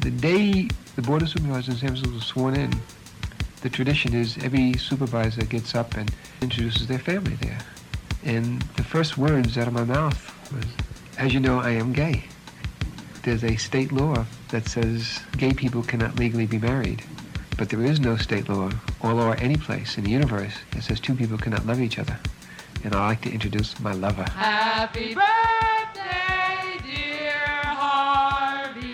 The day the Board of Supervisors in San Francisco was sworn in, the tradition is every supervisor gets up and introduces their family there. And the first words out of my mouth was, as you know, I am gay. There's a state law that says gay people cannot legally be married. But there is no state law or law any place in the universe that says two people cannot love each other. And I'd like to introduce my lover. Happy birthday, dear Harvey.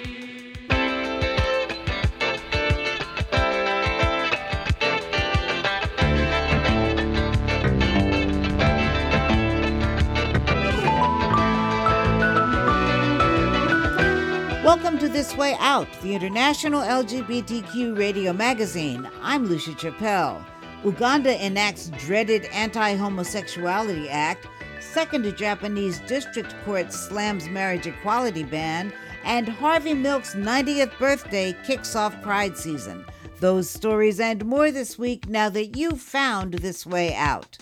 Welcome to This Way Out, the international LGBTQ radio magazine. I'm Lucia Chappelle. Uganda enacts dreaded Anti-Homosexuality Act, second Japanese district court slams marriage equality ban, and Harvey Milk's 90th birthday kicks off Pride season. Those stories and more this week now that you've found This Way Out.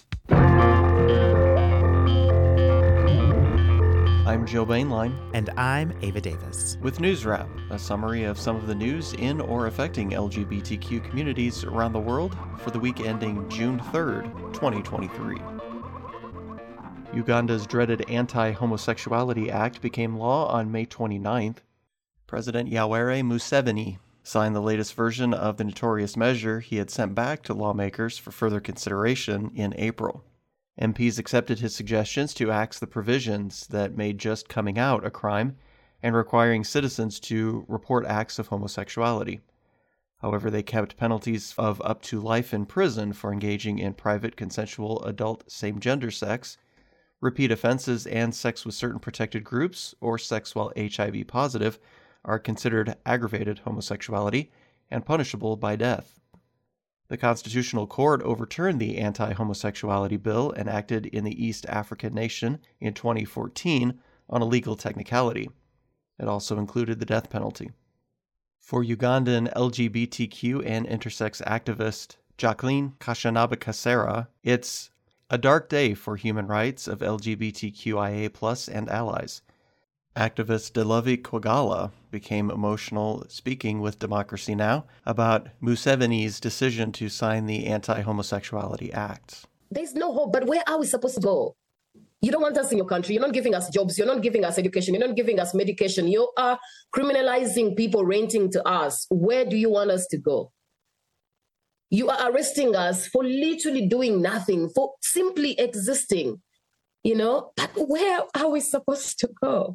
I'm Joe Bainline. And I'm Ava Davis. With News Wrap, a summary of some of the news in or affecting LGBTQ communities around the world for the week ending June 3rd, 2023. Uganda's dreaded Anti-Homosexuality Act became law on May 29th. President Yoweri Museveni signed the latest version of the notorious measure he had sent back to lawmakers for further consideration in April. MPs accepted his suggestions to axe the provisions that made just coming out a crime and requiring citizens to report acts of homosexuality. However, they kept penalties of up to life in prison for engaging in private consensual adult same-gender sex, repeat offenses, and sex with certain protected groups or sex while HIV positive are considered aggravated homosexuality and punishable by death. The Constitutional Court overturned the anti-homosexuality bill enacted in the East African nation in 2014 on a legal technicality. It also included the death penalty. For Ugandan LGBTQ and intersex activist Jacqueline Kashanaba-Kasera, it's a dark day for human rights of LGBTQIA+ and allies. Activist Delovi Kwagala became emotional speaking with Democracy Now! About Museveni's decision to sign the Anti-Homosexuality Act. There's no hope, but where are we supposed to go? You don't want us in your country. You're not giving us jobs. You're not giving us education. You're not giving us medication. You are criminalizing people renting to us. Where do you want us to go? You are arresting us for literally doing nothing, for simply existing, but where are we supposed to go?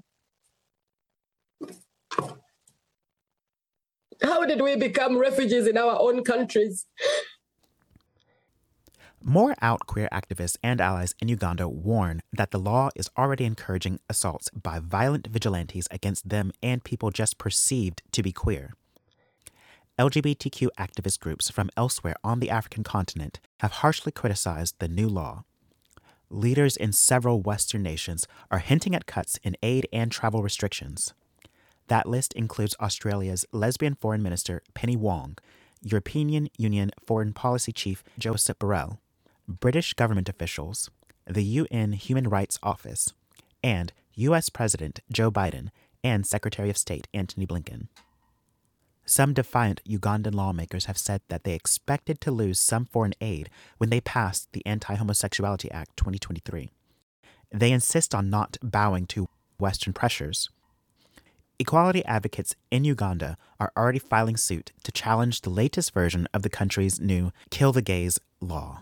How did we become refugees in our own countries? More out queer activists and allies in Uganda warn that the law is already encouraging assaults by violent vigilantes against them and people just perceived to be queer. LGBTQ activist groups from elsewhere on the African continent have harshly criticized the new law. Leaders in several Western nations are hinting at cuts in aid and travel restrictions. That list includes Australia's lesbian foreign minister Penny Wong, European Union Foreign Policy Chief Josep Borrell, British government officials, the UN Human Rights Office, and U.S. President Joe Biden and Secretary of State Antony Blinken. Some defiant Ugandan lawmakers have said that they expected to lose some foreign aid when they passed the Anti-Homosexuality Act 2023. They insist on not bowing to Western pressures. Equality advocates in Uganda are already filing suit to challenge the latest version of the country's new Kill the Gays law.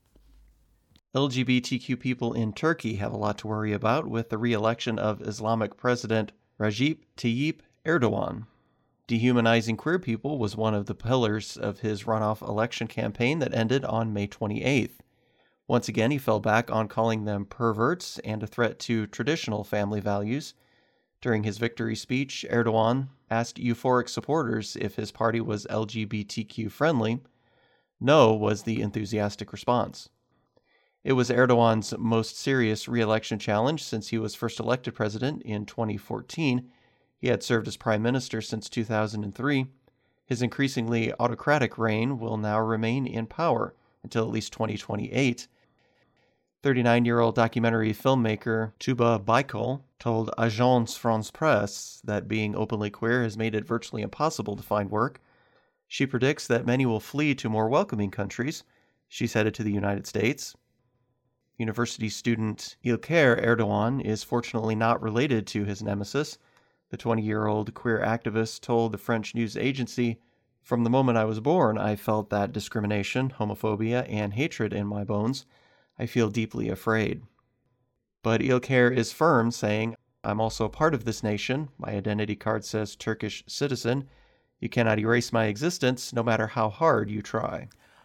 LGBTQ people in Turkey have a lot to worry about with the re-election of Islamic President Recep Tayyip Erdogan. Dehumanizing queer people was one of the pillars of his runoff election campaign that ended on May 28th. Once again, he fell back on calling them perverts and a threat to traditional family values. During his victory speech, Erdogan asked euphoric supporters if his party was LGBTQ friendly. No was the enthusiastic response. It was Erdogan's most serious re-election challenge since he was first elected president in 2014. He had served as prime minister since 2003. His increasingly autocratic reign will now remain in power until at least 2028. 39-year-old documentary filmmaker Tuba Baikal told Agence France-Presse that being openly queer has made it virtually impossible to find work. She predicts that many will flee to more welcoming countries. She's headed to the United States. University student İlker Erdoğan is fortunately not related to his nemesis. The 20-year-old queer activist told the French news agency, "From the moment I was born, I felt that discrimination, homophobia, and hatred in my bones. I feel deeply afraid." But İlker is firm, saying, "I'm also part of this nation. My identity card says Turkish citizen. You cannot erase my existence, no matter how hard you try."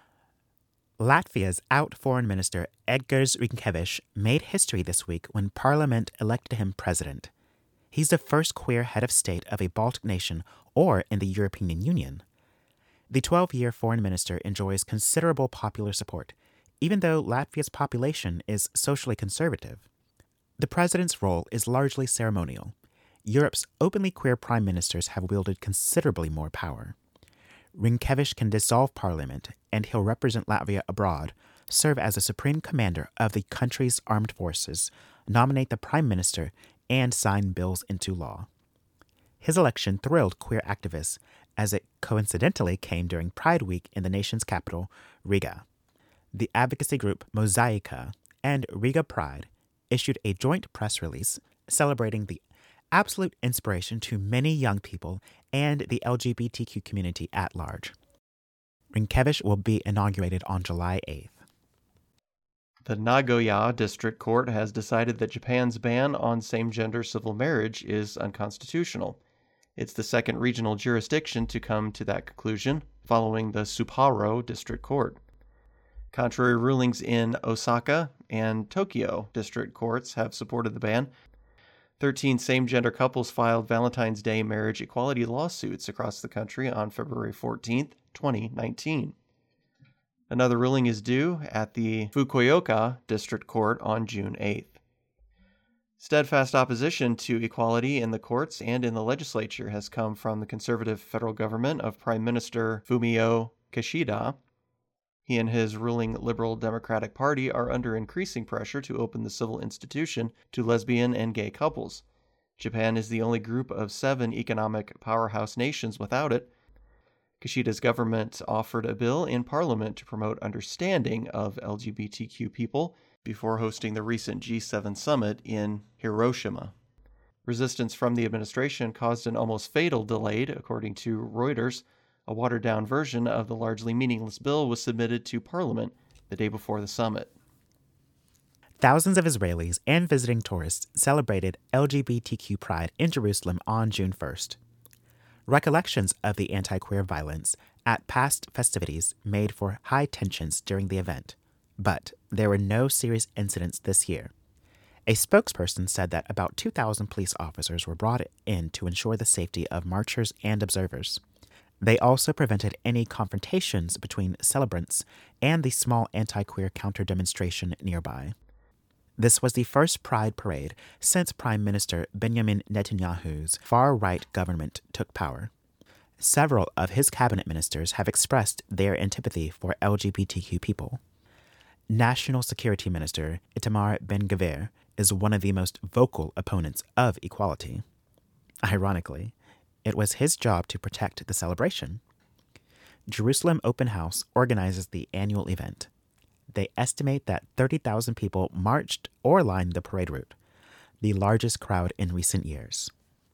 Latvia's out Foreign Minister Edgars Rinkēvičs made history this week when Parliament elected him president. He's the first queer head of state of a Baltic nation or in the European Union. The 12-year foreign minister enjoys considerable popular support, even though Latvia's population is socially conservative. The president's role is largely ceremonial. Europe's openly queer prime ministers have wielded considerably more power. Rinkēvičs can dissolve parliament, and he'll represent Latvia abroad, serve as the supreme commander of the country's armed forces, nominate the prime minister, and sign bills into law. His election thrilled queer activists, as it coincidentally came during Pride Week in the nation's capital, Riga. The advocacy group Mozaika and Riga Pride issued a joint press release celebrating the absolute inspiration to many young people and the LGBTQ community at large. Rinkēvičs will be inaugurated on July 8th. The Nagoya District Court has decided that Japan's ban on same-gender civil marriage is unconstitutional. It's the second regional jurisdiction to come to that conclusion, following the Sapporo District Court. Contrary rulings in Osaka and Tokyo district courts have supported the ban. 13 same-gender couples filed Valentine's Day marriage equality lawsuits across the country on February 14, 2019. Another ruling is due at the Fukuoka District Court on June 8th. Steadfast opposition to equality in the courts and in the legislature has come from the conservative federal government of Prime Minister Fumio Kishida. He and his ruling Liberal Democratic Party are under increasing pressure to open the civil institution to lesbian and gay couples. Japan is the only group of 7 economic powerhouse nations without it. Kishida's government offered a bill in Parliament to promote understanding of LGBTQ people before hosting the recent G7 summit in Hiroshima. Resistance from the administration caused an almost fatal delay, according to Reuters. A watered-down version of the largely meaningless bill was submitted to Parliament the day before the summit. Thousands of Israelis and visiting tourists celebrated LGBTQ Pride in Jerusalem on June 1st. Recollections of the anti-queer violence at past festivities made for high tensions during the event, but there were no serious incidents this year. A spokesperson said that about 2,000 police officers were brought in to ensure the safety of marchers and observers. They also prevented any confrontations between celebrants and the small anti-queer counter-demonstration nearby. This was the first Pride parade since Prime Minister Benjamin Netanyahu's far-right government took power. Several of his cabinet ministers have expressed their antipathy for LGBTQ people. National Security Minister Itamar Ben-Gvir is one of the most vocal opponents of equality. Ironically, it was his job to protect the celebration. Jerusalem Open House organizes the annual event. They estimate that 30,000 people marched or lined the parade route, the largest crowd in recent years.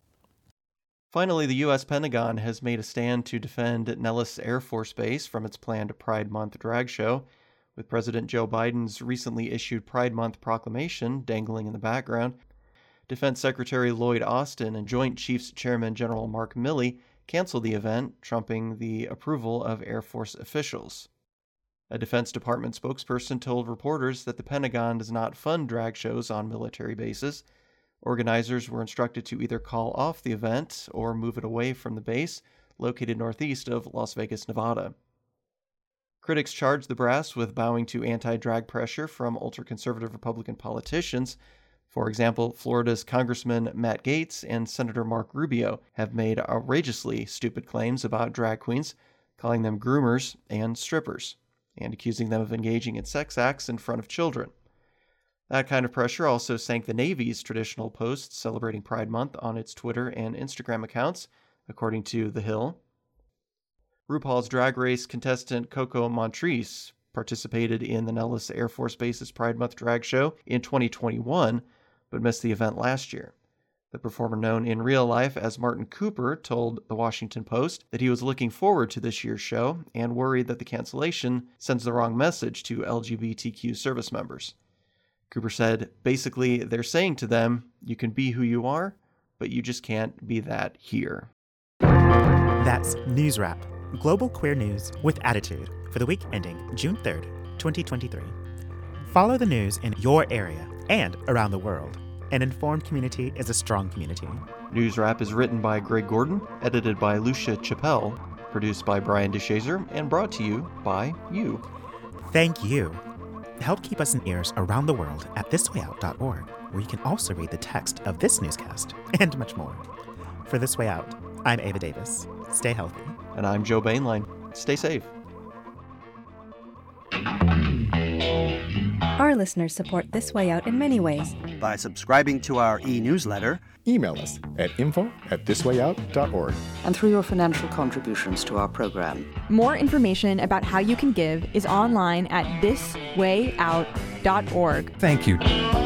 Finally, the U.S. Pentagon has made a stand to defend Nellis Air Force Base from its planned Pride Month drag show, with President Joe Biden's recently issued Pride Month proclamation dangling in the background. Defense Secretary Lloyd Austin and Joint Chiefs Chairman General Mark Milley canceled the event, trumping the approval of Air Force officials. A Defense Department spokesperson told reporters that the Pentagon does not fund drag shows on military bases. Organizers were instructed to either call off the event or move it away from the base, located northeast of Las Vegas, Nevada. Critics charged the brass with bowing to anti-drag pressure from ultra-conservative Republican politicians. For example, Florida's Congressman Matt Gaetz and Senator Mark Rubio have made outrageously stupid claims about drag queens, calling them groomers and strippers, and accusing them of engaging in sex acts in front of children. That kind of pressure also sank the Navy's traditional posts celebrating Pride Month on its Twitter and Instagram accounts, according to The Hill. RuPaul's Drag Race contestant Coco Montrese participated in the Nellis Air Force Base's Pride Month drag show in 2021, but missed the event last year. The performer, known in real life as Martin Cooper, told The Washington Post that he was looking forward to this year's show and worried that the cancellation sends the wrong message to LGBTQ service members. Cooper said, basically, they're saying to them, you can be who you are, but you just can't be that here. That's News Wrap, global queer news with attitude for the week ending June 3rd, 2023. Follow the news in your area and around the world. An informed community is a strong community. News Wrap is written by Greg Gordon, edited by Lucia Chappelle, produced by Brian DeShazer, and brought to you by you. Thank you. Help keep us in ears around the world at thiswayout.org, where you can also read the text of this newscast and much more. For This Way Out, I'm Ava Davis. Stay healthy. And I'm Joe Bainline. Stay safe. Our listeners support This Way Out in many ways. By subscribing to our e-newsletter, email us at info@thiswayout.org, and through your financial contributions to our program. More information about how you can give is online at thiswayout.org. Thank you.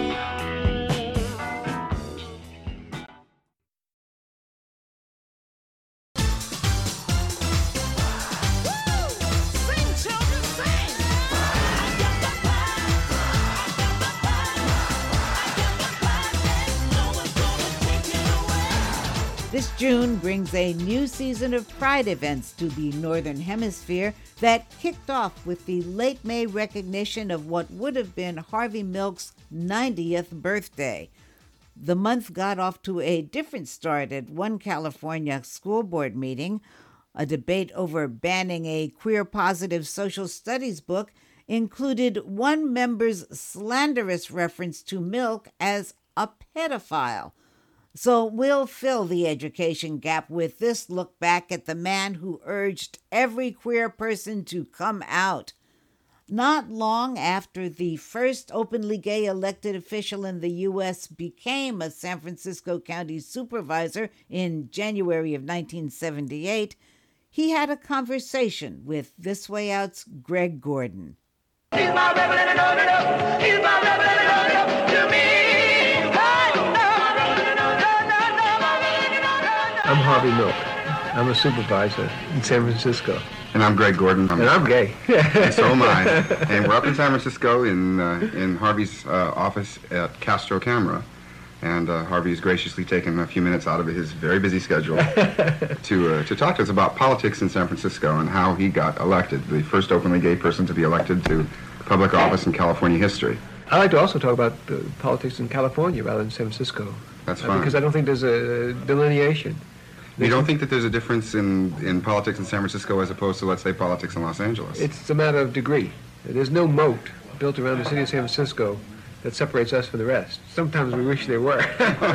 This June brings a new season of Pride events to the Northern Hemisphere that kicked off with the late May recognition of what would have been Harvey Milk's 90th birthday. The month got off to a different start at one California school board meeting. A debate over banning a queer-positive social studies book included one member's slanderous reference to Milk as a pedophile. So we'll fill the education gap with this look back at the man who urged every queer person to come out. Not long after the first openly gay elected official in the U.S. became a San Francisco County supervisor in January of 1978, he had a conversation with This Way Out's Greg Gordon. He's my rebel and I know it. He's my rebel and I know it to me. I'm Harvey Milk. I'm a supervisor in San Francisco. And I'm Greg Gordon. And I'm gay. And so am I. And we're up in San Francisco in Harvey's office at Castro Camera. And Harvey's graciously taken a few minutes out of his very busy schedule to talk to us about politics in San Francisco and how he got elected, the first openly gay person to be elected to public office in California history. I'd like to also talk about politics in California rather than San Francisco. That's fine. Because I don't think there's a delineation. You don't think that there's a difference in politics in San Francisco as opposed to, let's say, politics in Los Angeles? It's a matter of degree. There's no moat built around the city of San Francisco that separates us from the rest. Sometimes we wish there were.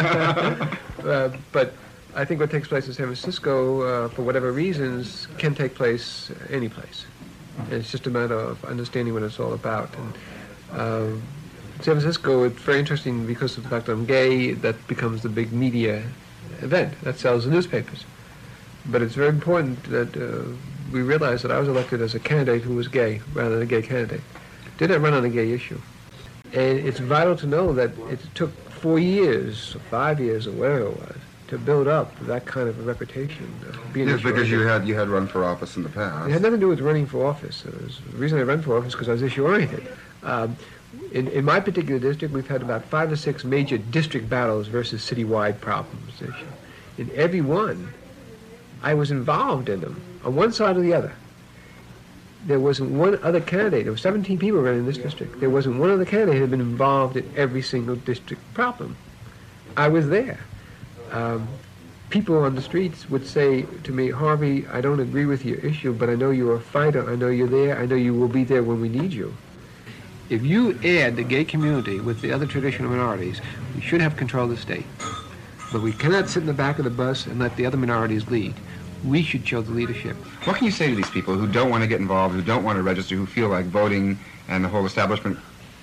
But I think what takes place in San Francisco, for whatever reasons, can take place any place. And it's just a matter of understanding what it's all about. And San Francisco, it's very interesting because of the fact that I'm gay. That becomes the big media event that sells the newspapers. But it's very important that we realize that I was elected as a candidate who was gay rather than a gay candidate. Did not run on a gay issue. And it's vital to know that it took 4 years, or 5 years, or whatever it was, to build up that kind of a reputation. Yes, because you had run for office in the past. It had nothing to do with running for office. The reason I ran for office is because I was issue-oriented. In my particular district, we've had about 5 or 6 major district battles versus citywide problems. In every one, I was involved in them, on one side or the other. There wasn't one other candidate. There were 17 people running this district. There wasn't one other candidate who had been involved in every single district problem. I was there. People on the streets would say to me, Harvey, I don't agree with your issue, but I know you're a fighter. I know you're there. I know you will be there when we need you. If you add the gay community with the other traditional minorities, we should have control of the state. But we cannot sit in the back of the bus and let the other minorities lead. We should show the leadership. What can you say to these people who don't want to get involved, who don't want to register, who feel like voting and the whole establishment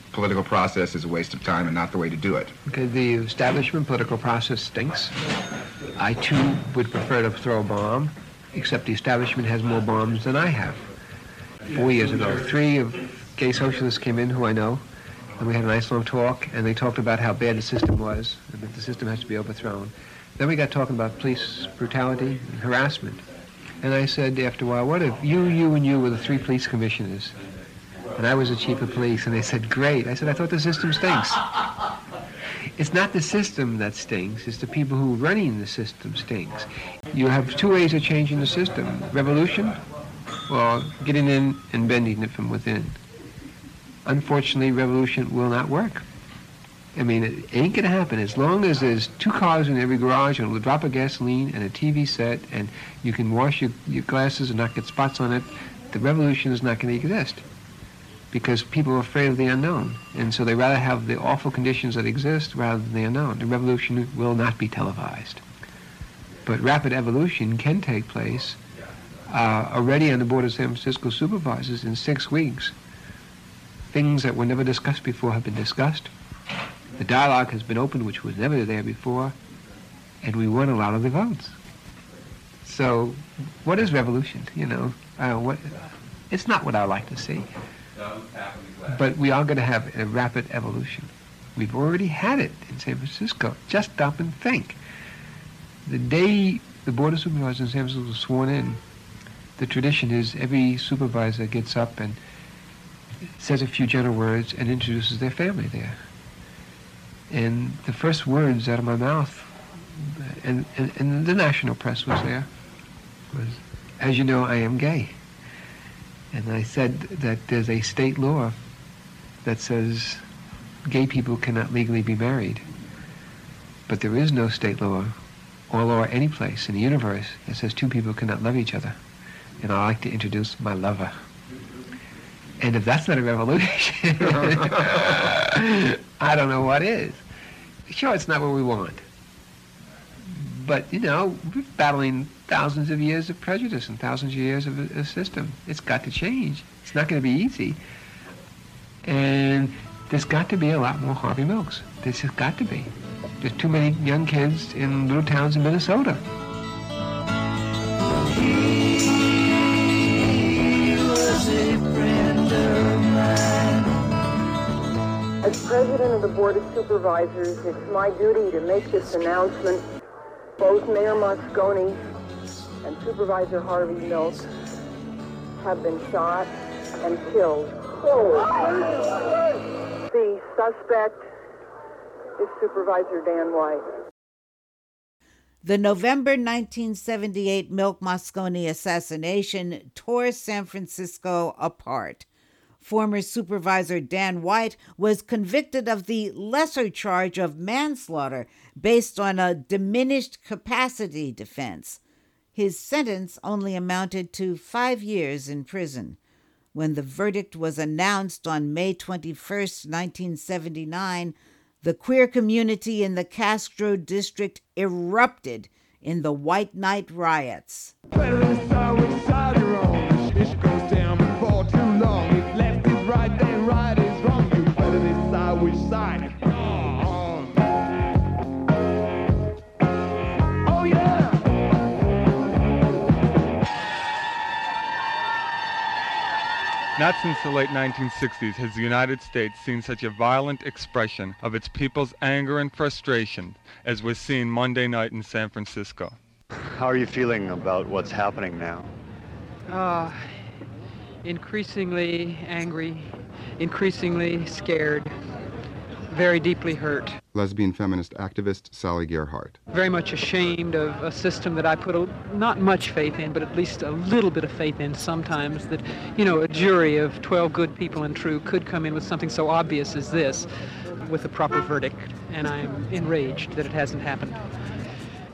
political process is a waste of time and not the way to do it. Okay, the establishment political process stinks. I, too, would prefer to throw a bomb, except the establishment has more bombs than I have. 4 years ago, 3 of gay socialists came in who I know, and we had a nice long talk, and they talked about how bad the system was, and that the system has to be overthrown. Then we got talking about police brutality and harassment. And I said after a while, what if you, and you were the 3 police commissioners, and I was the chief of police? And they said, great. I said, I thought the system stinks. It's not the system that stinks, it's the people who are running the system stinks. You have 2 ways of changing the system: revolution, or getting in and bending it from within. Unfortunately, revolution will not work. I mean, it ain't gonna happen. As long as there's 2 cars in every garage and a drop of gasoline and a TV set and you can wash your glasses and not get spots on it, the revolution is not gonna exist. Because people are afraid of the unknown. And so they rather have the awful conditions that exist rather than the unknown. The revolution will not be televised. But rapid evolution can take place. Already on the Board of San Francisco Supervisors in 6 weeks, things that were never discussed before have been discussed. The dialogue has been opened, which was never there before, and we won a lot of the votes. So, what is revolution? It's not what I like to see. But we are going to have a rapid evolution. We've already had it in San Francisco. Just stop and think. The day the Board of Supervisors in San Francisco was sworn in, the tradition is every supervisor gets up and says a few gentle words and introduces their family there. And the first words out of my mouth, and the national press was there, was, as you know, I am gay. And I said that there's a state law that says gay people cannot legally be married. But there is no state law or law any place in the universe that says 2 people cannot love each other. And I'd like to introduce my lover. And if that's not a revolution, I don't know what is. Sure, it's not what we want. But, we're battling thousands of years of prejudice and thousands of years of a system. It's got to change. It's not going to be easy. And there's got to be a lot more Harvey Milks. There's just got to be. There's too many young kids in little towns in Minnesota. As president of the Board of Supervisors, it's my duty to make this announcement. Both Mayor Moscone and Supervisor Harvey Milks have been shot and killed. The suspect is Supervisor Dan White. The November 1978 Milk Moscone assassination tore San Francisco apart. Former Supervisor Dan White was convicted of the lesser charge of manslaughter based on a diminished capacity defense. His sentence only amounted to 5 years in prison. When the verdict was announced on May 21st, 1979, the queer community in the Castro district erupted in the White Night riots. Not since the late 1960s has the United States seen such a violent expression of its people's anger and frustration as was seen Monday night in San Francisco. How are you feeling about what's happening now? Increasingly angry, increasingly scared, very deeply hurt. Lesbian feminist activist Sally Gerhardt. Very much ashamed of a system that I put not much faith in, but at least a little bit of faith in sometimes, that, a jury of 12 good people and true could come in with something so obvious as this with a proper verdict, and I'm enraged that it hasn't happened.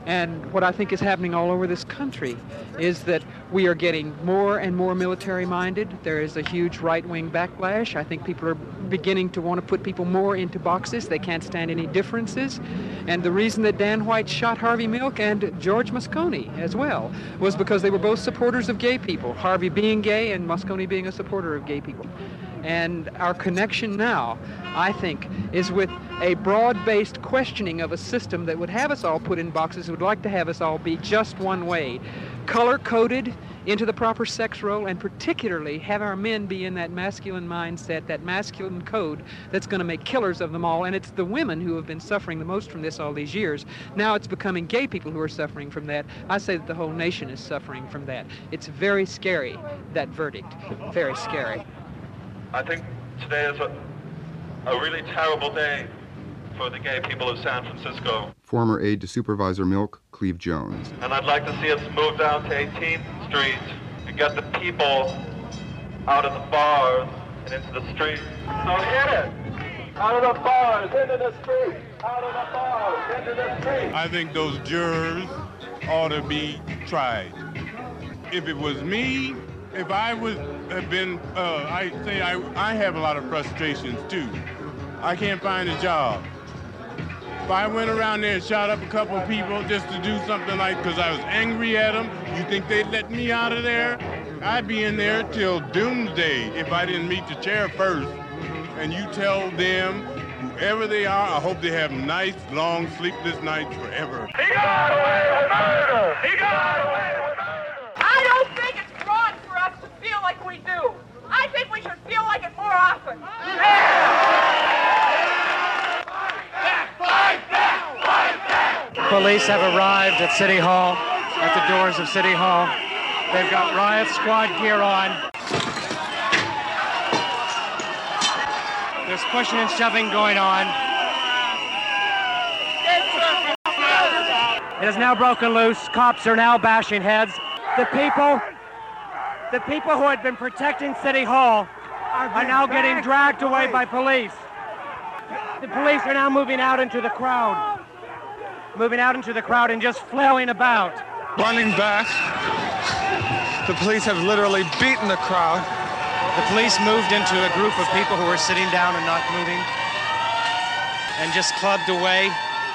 And what I think is happening all over this country is that we are getting more and more military-minded. There is a huge right-wing backlash. I think people are beginning to want to put people more into boxes. They can't stand any differences. And the reason that Dan White shot Harvey Milk and George Moscone as well was because they were both supporters of gay people, Harvey being gay and Moscone being a supporter of gay people. And our connection now, I think, is with a broad-based questioning of a system that would have us all put in boxes, would like to have us all be just one way, color-coded into the proper sex role, and particularly have our men be in that masculine mindset, that masculine code that's going to make killers of them all. And it's the women who have been suffering the most from this all these years. Now it's becoming gay people who are suffering from that. I say that the whole nation is suffering from that. It's very scary, that verdict. Very scary. I think today is a really terrible day for the gay people of San Francisco. Former aide to Supervisor Milk, Cleve Jones. And I'd like to see us move down to 18th Street and get the people out of the bars and into the streets. So hit it! Out of the bars, into the streets! Out of the bars, into the streets! I think those jurors ought to be tried. If it was me, if I would have been, I have a lot of frustrations too. I can't find a job. If I went around there and shot up a couple of people just to do something like, because I was angry at them, you think they'd let me out of there? I'd be in there till doomsday if I didn't meet the chair first. And you tell them, whoever they are, I hope they have nice, long, sleepless nights forever. He got away with murder! He got away with murder! I don't think it's wrong for us to feel like we do. I think we should feel like it more often. Police have arrived at City Hall, at the doors of City Hall. They've got riot squad gear on. There's pushing and shoving going on. It has now broken loose. Cops are now bashing heads. The people who had been protecting City Hall are now getting dragged away by police. The police are now moving out into the crowd. And just flailing about. Running back. The police have literally beaten the crowd. The police moved into a group of people who were sitting down and not moving and just clubbed away.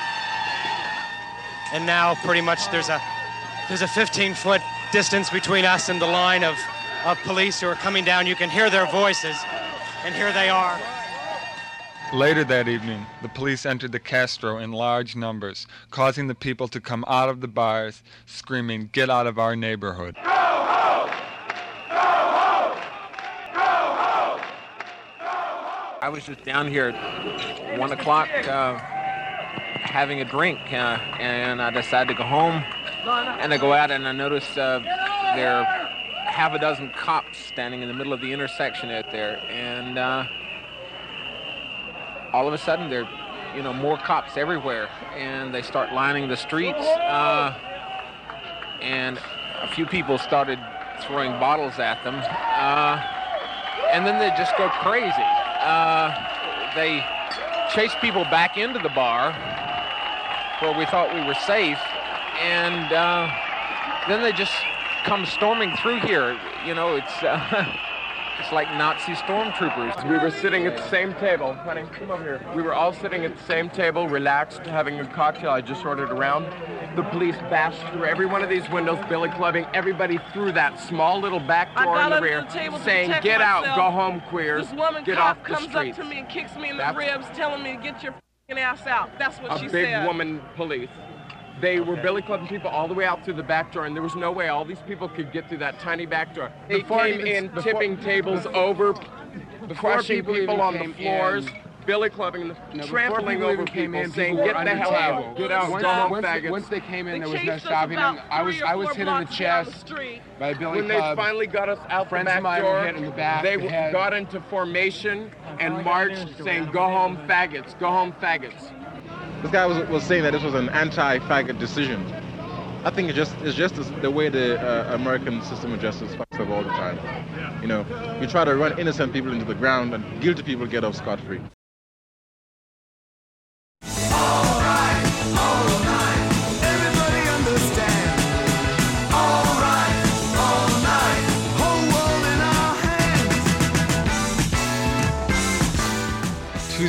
And now pretty much there's a 15-foot distance between us and the line of police who are coming down. You can hear their voices, and here they are. Later that evening, the police entered the Castro in large numbers, causing the people to come out of the bars, screaming, "Get out of our neighborhood." Go home! Go home! Go home! I was just down here at 1 o'clock having a drink, and I decided to go home. And I go out and I notice there are half a dozen cops standing in the middle of the intersection out there, and all of a sudden there are more cops everywhere, and they start lining the streets, and a few people started throwing bottles at them, and then they just go crazy. They chased people back into the bar where we thought we were safe, and then they just come storming through here. It's like Nazi stormtroopers. We were sitting at the same table. Honey, come over here. We were all sitting at the same table, relaxed, having a cocktail. I just ordered around. The police bashed through every one of these windows, billy clubbing everybody through that small little back door in the rear, saying, "Get out, go home, queers, get off the streets." This woman comes up to me and kicks me in the ribs, telling me to get your f***ing ass out. That's what she said. A big woman police. They were billy clubbing people all the way out through the back door, and there was no way all these people could get through that tiny back door. They came in, tipping tables over, crushing people on the floors, billy clubbing, trampling over people, saying, "Get the hell out, get out, go home, faggots." Once they came in, there was no stopping them. I was hit in the chest by a billy club. When they finally got us out the back door, hit in the back, they got into formation and marched, saying, "Go home, faggots, go home, faggots." This guy was saying that this was an anti-faggot decision. I think it's just the way the American system of justice fucks up all the time. You try to run innocent people into the ground and guilty people get off scot-free. All right, everybody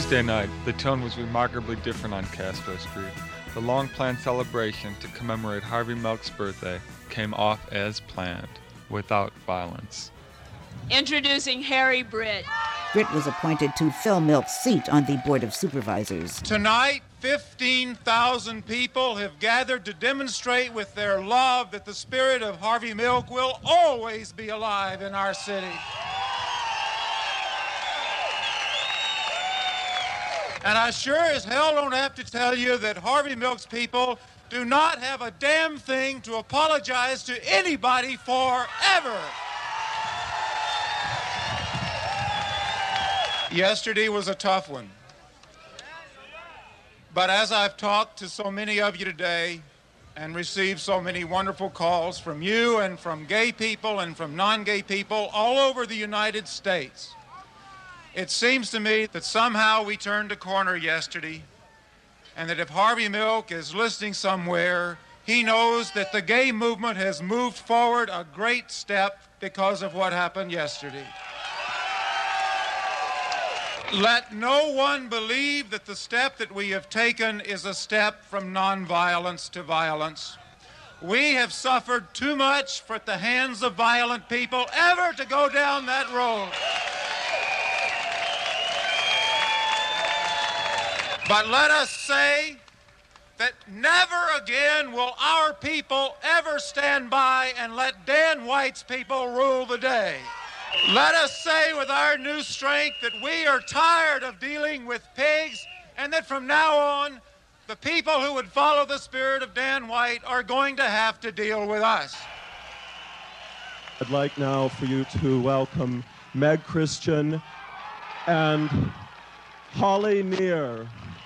Tuesday night, the tone was remarkably different on Castro Street. The long-planned celebration to commemorate Harvey Milk's birthday came off as planned, without violence. Introducing Harry Britt. Britt was appointed to fill Milk's seat on the Board of Supervisors. Tonight, 15,000 people have gathered to demonstrate with their love that the spirit of Harvey Milk will always be alive in our city. And I sure as hell don't have to tell you that Harvey Milk's people do not have a damn thing to apologize to anybody for ever. Yesterday was a tough one. But as I've talked to so many of you today and received so many wonderful calls from you and from gay people and from non-gay people all over the United States, it seems to me that somehow we turned a corner yesterday, and that if Harvey Milk is listening somewhere, he knows that the gay movement has moved forward a great step because of what happened yesterday. Let no one believe that the step that we have taken is a step from nonviolence to violence. We have suffered too much at the hands of violent people ever to go down that road. But let us say that never again will our people ever stand by and let Dan White's people rule the day. Let us say with our new strength that we are tired of dealing with pigs, and that from now on, the people who would follow the spirit of Dan White are going to have to deal with us. I'd like now for you to welcome Meg Christian and Holly Neer.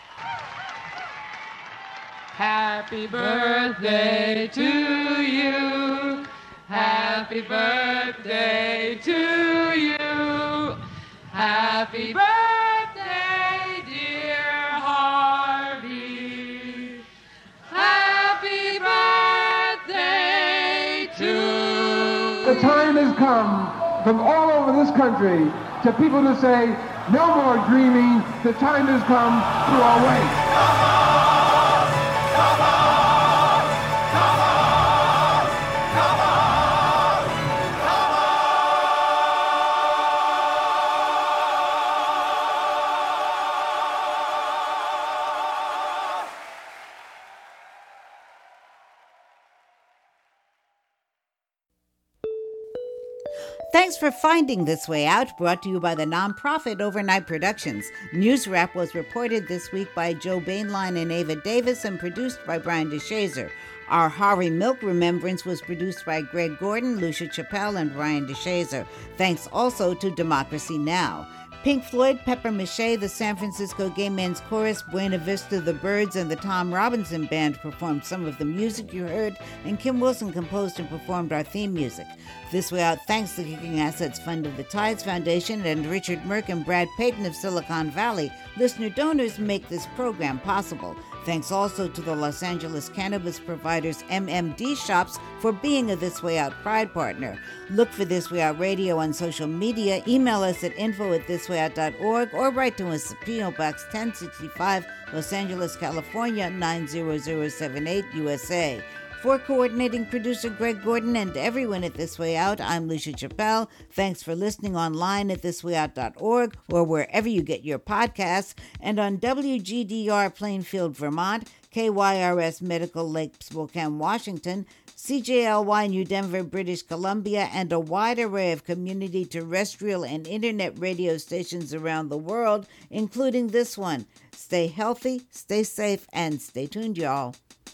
Happy birthday to you. Happy birthday to you. Happy birthday, dear Harvey. Happy birthday to you. The time has come from all over this country to people to say, no more dreaming. The time has come to awake. Thanks for finding This Way Out, brought to you by the nonprofit Overnight Productions. News Wrap was reported this week by Joe Bainline and Ava Davis and produced by Brian DeShazer. Our Harvey Milk Remembrance was produced by Greg Gordon, Lucia Chappelle, and Brian DeShazer. Thanks also to Democracy Now! Pink Floyd, Pepper Mache, the San Francisco Gay Men's Chorus, Buena Vista the Byrds, and the Tom Robinson Band performed some of the music you heard, and Kim Wilson composed and performed our theme music. This Way Out thanks the Kicking Assets Fund of the Tides Foundation and Richard Merck and Brad Payton of Silicon Valley. Listener donors make this program possible. Thanks also to the Los Angeles cannabis providers MMD Shops for being a This Way Out Pride partner. Look for This Way Out Radio on social media. Email us at info@thiswayout.org or write to us at P.O. Box 1065, Los Angeles, California, 90078, USA. For coordinating producer Greg Gordon and everyone at This Way Out, I'm Lucia Chappelle. Thanks for listening online at thiswayout.org or wherever you get your podcasts, and on WGDR Plainfield, Vermont, KYRS Medical Lake Spokane, Washington, CJLY New Denver, British Columbia, and a wide array of community terrestrial and internet radio stations around the world, including this one. Stay healthy, stay safe, and stay tuned, y'all.